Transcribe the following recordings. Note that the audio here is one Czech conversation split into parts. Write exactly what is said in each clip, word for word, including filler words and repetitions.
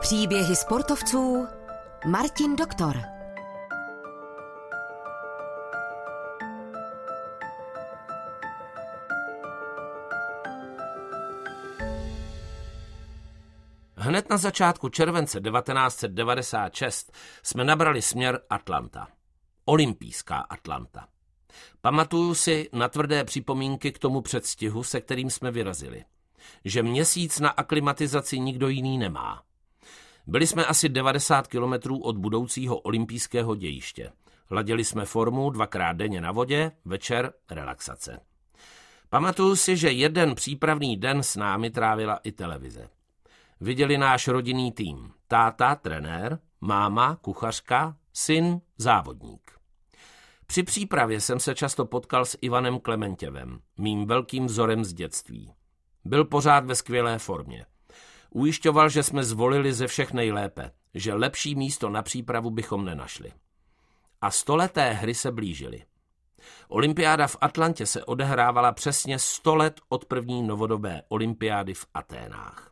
Příběhy sportovců Martin Doktor. Hned na začátku července devatenáct set devadesát šest jsme nabrali směr Atlanta. Olympijská Atlanta. Pamatuju si na tvrdé připomínky k tomu předstihu, se kterým jsme vyrazili. Že měsíc na aklimatizaci nikdo jiný nemá. Byli jsme asi devadesát kilometrů od budoucího olympijského dějiště. Ladili jsme formu dvakrát denně na vodě, večer relaxace. Pamatuju si, že jeden přípravný den s námi trávila i televize. Viděli náš rodinný tým. Táta, trenér, máma, kuchařka, syn, závodník. Při přípravě jsem se často potkal s Ivanem Klementěvem, mým velkým vzorem z dětství. Byl pořád ve skvělé formě. Ujišťoval, že jsme zvolili ze všech nejlépe, že lepší místo na přípravu bychom nenašli. A stoleté hry se blížily. Olympiáda v Atlantě se odehrávala přesně sto let od první novodobé olympiády v Aténách.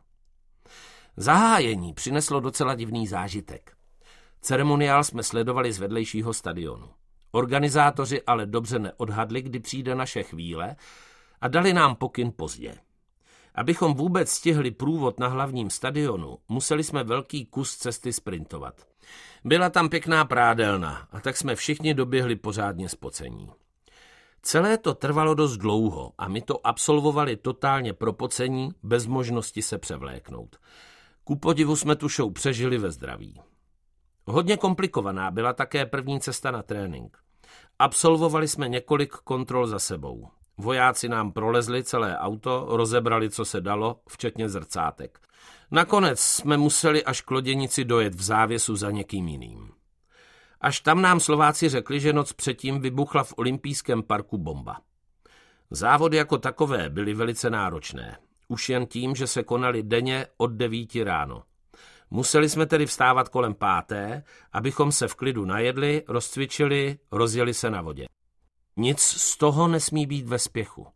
Zahájení přineslo docela divný zážitek. Ceremoniál jsme sledovali z vedlejšího stadionu. Organizátoři ale dobře neodhadli, kdy přijde naše chvíle a dali nám pokyn pozdě. Abychom vůbec stihli průvod na hlavním stadionu, museli jsme velký kus cesty sprintovat. Byla tam pěkná prádelna a tak jsme všichni doběhli pořádně spocení. Celé to trvalo dost dlouho a my to absolvovali totálně propocení, bez možnosti se převléknout. Ku podivu jsme tu show přežili ve zdraví. Hodně komplikovaná byla také první cesta na trénink. Absolvovali jsme několik kontrol za sebou. Vojáci nám prolezli celé auto, rozebrali, co se dalo, včetně zrcátek. Nakonec jsme museli až k loděnici dojet v závěsu za někým jiným. Až tam nám Slováci řekli, že noc předtím vybuchla v olympijském parku bomba. Závody jako takové byly velice náročné. Už jen tím, že se konaly denně od devíti ráno. Museli jsme tedy vstávat kolem páté, abychom se v klidu najedli, rozcvičili, rozjeli se na vodě. Nic z toho nesmí být ve spěchu.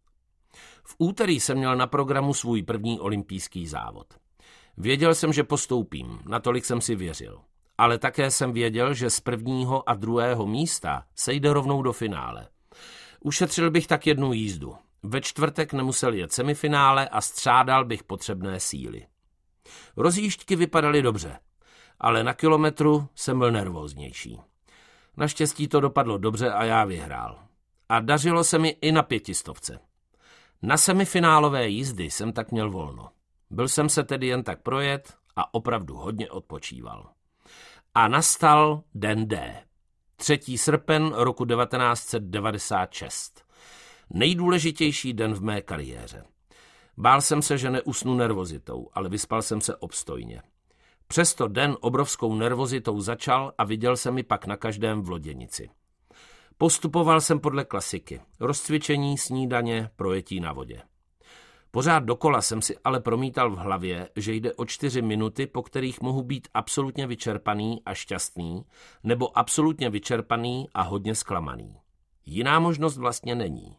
V úterý jsem měl na programu svůj první olympijský závod. Věděl jsem, že postoupím, natolik jsem si věřil. Ale také jsem věděl, že z prvního a druhého místa se jde rovnou do finále. Ušetřil bych tak jednu jízdu. Ve čtvrtek nemusel jet semifinále a střádal bych potřebné síly. Rozjížďky vypadaly dobře, ale na kilometru jsem byl nervóznější. Naštěstí to dopadlo dobře a já vyhrál. A dařilo se mi i na pětistovce. Na semifinálové jízdy jsem tak měl volno. Byl jsem se tedy jen tak projet a opravdu hodně odpočíval. A nastal den D. třetího srpna roku devatenáct set devadesát šest. Nejdůležitější den v mé kariéře. Bál jsem se, že neusnu nervozitou, ale vyspal jsem se obstojně. Přesto den obrovskou nervozitou začal a viděl jsem ji pak na každém v loděnici. Postupoval jsem podle klasiky. Rozcvičení, snídaně, projetí na vodě. Pořád dokola jsem si ale promítal v hlavě, že jde o čtyři minuty, po kterých mohu být absolutně vyčerpaný a šťastný, nebo absolutně vyčerpaný a hodně zklamaný. Jiná možnost vlastně není.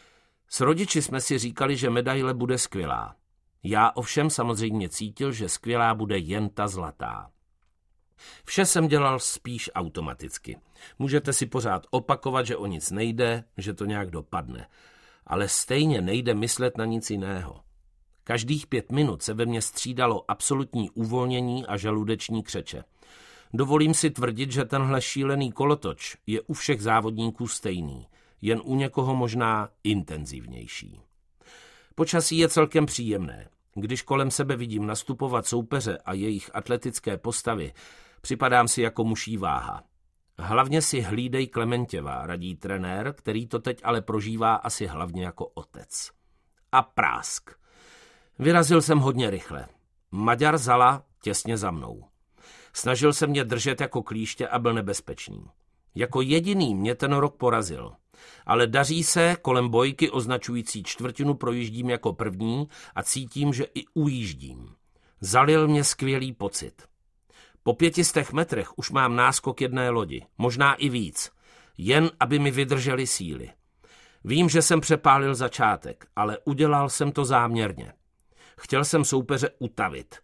S rodiči jsme si říkali, že medaile bude skvělá. Já ovšem samozřejmě cítil, že skvělá bude jen ta zlatá. Vše jsem dělal spíš automaticky. Můžete si pořád opakovat, že o nic nejde, že to nějak dopadne. Ale stejně nejde myslet na nic jiného. Každých pět minut se ve mně střídalo absolutní uvolnění a žaludeční křeče. Dovolím si tvrdit, že tenhle šílený kolotoč je u všech závodníků stejný, jen u někoho možná intenzivnější. Počasí je celkem příjemné. Když kolem sebe vidím nastupovat soupeře a jejich atletické postavy, připadám si jako muší váha. Hlavně si hlídej Klementěva, radí trenér, který to teď ale prožívá asi hlavně jako otec. A prásk. Vyrazil jsem hodně rychle. Maďar Zala těsně za mnou. Snažil se mě držet jako klíště a byl nebezpečný. Jako jediný mě ten rok porazil. Ale daří se, kolem bojky označující čtvrtinu projíždím jako první a cítím, že i ujíždím. Zalil mě skvělý pocit. Po pětistech metrech už mám náskok jedné lodi, možná i víc, jen aby mi vydržely síly. Vím, že jsem přepálil začátek, ale udělal jsem to záměrně. Chtěl jsem soupeře utavit.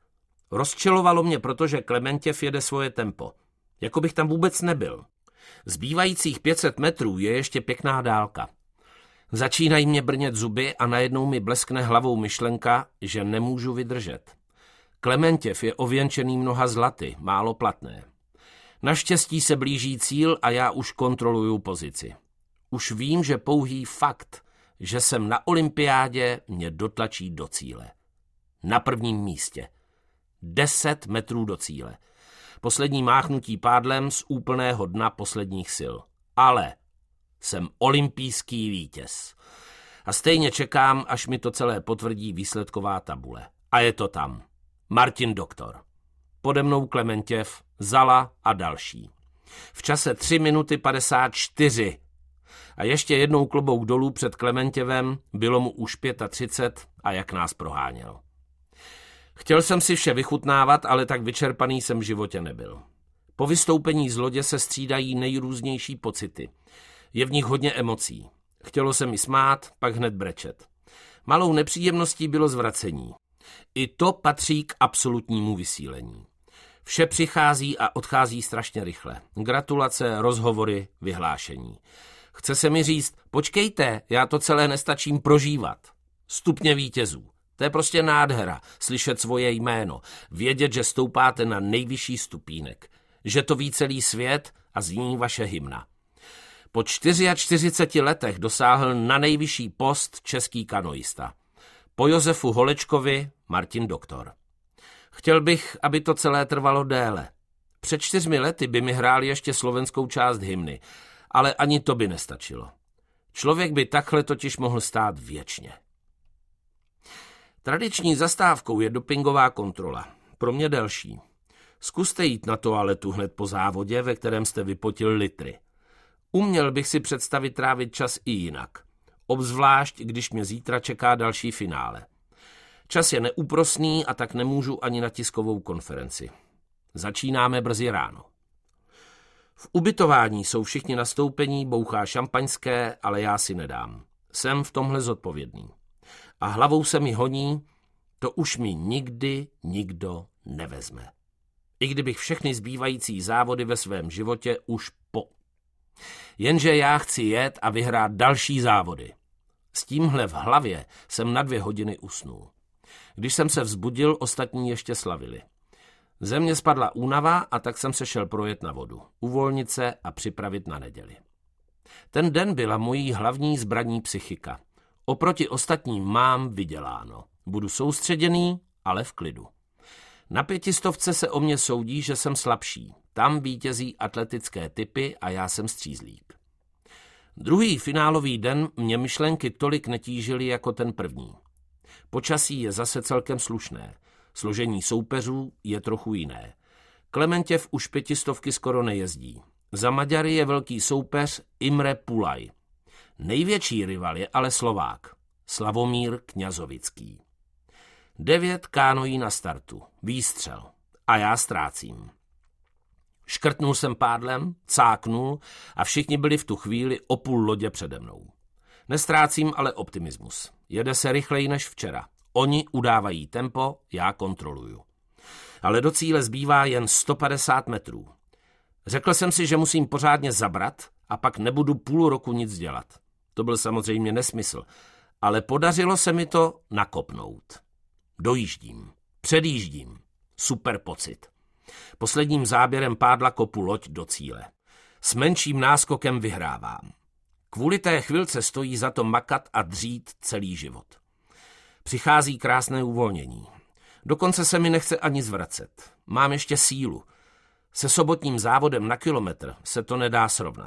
Rozčilovalo mě, protože Klementěv jede svoje tempo. Jako bych tam vůbec nebyl. Zbývajících pět set metrů je ještě pěkná dálka. Začínají mě brnět zuby a najednou mi bleskne hlavou myšlenka, že nemůžu vydržet. Klementěv je ověnčený mnoha zlaty, málo platné. Naštěstí se blíží cíl a já už kontroluju pozici. Už vím, že pouhý fakt, že jsem na olympiádě, mě dotlačí do cíle. Na prvním místě. Deset metrů do cíle. Poslední máchnutí pádlem z úplného dna posledních sil. Ale jsem olympijský vítěz. A stejně čekám, až mi to celé potvrdí výsledková tabule. A je to tam. Martin Doktor. Pode mnou Klementěv, Zala a další. V čase tři minuty padesát čtyři. A ještě jednou klobouk dolů před Klementěvem, bylo mu už třicet pět a jak nás proháněl. Chtěl jsem si vše vychutnávat, ale tak vyčerpaný jsem v životě nebyl. Po vystoupení z lodě se střídají nejrůznější pocity. Je v nich hodně emocí. Chtělo se mi smát, pak hned brečet. Malou nepříjemností bylo zvracení. I to patří k absolutnímu vysílení. Vše přichází a odchází strašně rychle. Gratulace, rozhovory, vyhlášení. Chce se mi říct, počkejte, já to celé nestačím prožívat. Stupně vítězů. To je prostě nádhera, slyšet svoje jméno, vědět, že stoupáte na nejvyšší stupínek, že to ví celý svět a zní vaše hymna. Po čtyřiceti čtyři letech dosáhl na nejvyšší post český kanoista. Po Josefu Holečkovi Martin Doktor. Chtěl bych, aby to celé trvalo déle. Před čtyřmi lety by mi hráli ještě slovenskou část hymny, ale ani to by nestačilo. Člověk by takhle totiž mohl stát věčně. Tradiční zastávkou je dopingová kontrola. Pro mě delší. Zkuste jít na toaletu hned po závodě, ve kterém jste vypotil litry. Uměl bych si představit trávit čas i jinak. Obzvlášť, když mě zítra čeká další finále. Čas je neúprosný a tak nemůžu ani na tiskovou konferenci. Začínáme brzy ráno. V ubytování jsou všichni nastoupení, bouchá šampaňské, ale já si nedám. Jsem v tomhle zodpovědný. A hlavou se mi honí, to už mi nikdy nikdo nevezme. I kdybych všechny zbývající závody ve svém životě už po. Jenže já chci jet a vyhrát další závody. S tímhle v hlavě jsem na dvě hodiny usnul. Když jsem se vzbudil, ostatní ještě slavili. Ze mě spadla únava a tak jsem se šel projet na vodu, uvolnit se a připravit na neděli. Ten den byla mojí hlavní zbraní psychika. Oproti ostatním mám vyděláno. Budu soustředěný, ale v klidu. Na pětistovce se o mě soudí, že jsem slabší. Tam vítězí atletické typy a já jsem střízlík. Druhý finálový den mě myšlenky tolik netížily jako ten první. Počasí je zase celkem slušné. Složení soupeřů je trochu jiné. Klementěv už pětistovky skoro nejezdí. Za Maďary je velký soupeř Imre Pulaj. Největší rival je ale Slovák, Slavomír Kňazovický. Devět kánoí na startu, výstřel a já ztrácím. Škrtnul jsem pádlem, cáknul a všichni byli v tu chvíli o půl lodě přede mnou. Nestrácím ale optimismus. Jede se rychleji než včera. Oni udávají tempo, já kontroluju. Ale do cíle zbývá jen sto padesát metrů. Řekl jsem si, že musím pořádně zabrat a pak nebudu půl roku nic dělat. To byl samozřejmě nesmysl, ale podařilo se mi to nakopnout. Dojíždím, předjíždím. Super pocit. Posledním záběrem pádla kopu loď do cíle. S menším náskokem vyhrávám. Kvůli té chvilce stojí za to makat a dřít celý život. Přichází krásné uvolnění. Dokonce se mi nechce ani zvracet. Mám ještě sílu. Se sobotním závodem na kilometr se to nedá srovnat.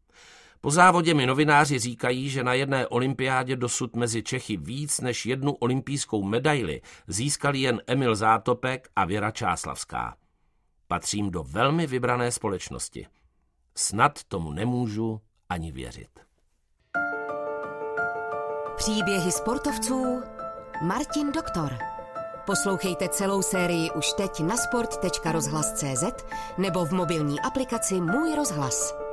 Po závodě mi novináři říkají, že na jedné olympiádě dosud mezi Čechy víc než jednu olympijskou medaili získali jen Emil Zátopek a Věra Čáslavská. Patřím do velmi vybrané společnosti. Snad tomu nemůžu ani věřit. Příběhy sportovců Martin Doktor. Poslouchejte celou sérii už teď na sport tečka rozhlas tečka cé zet nebo v mobilní aplikaci Můj rozhlas.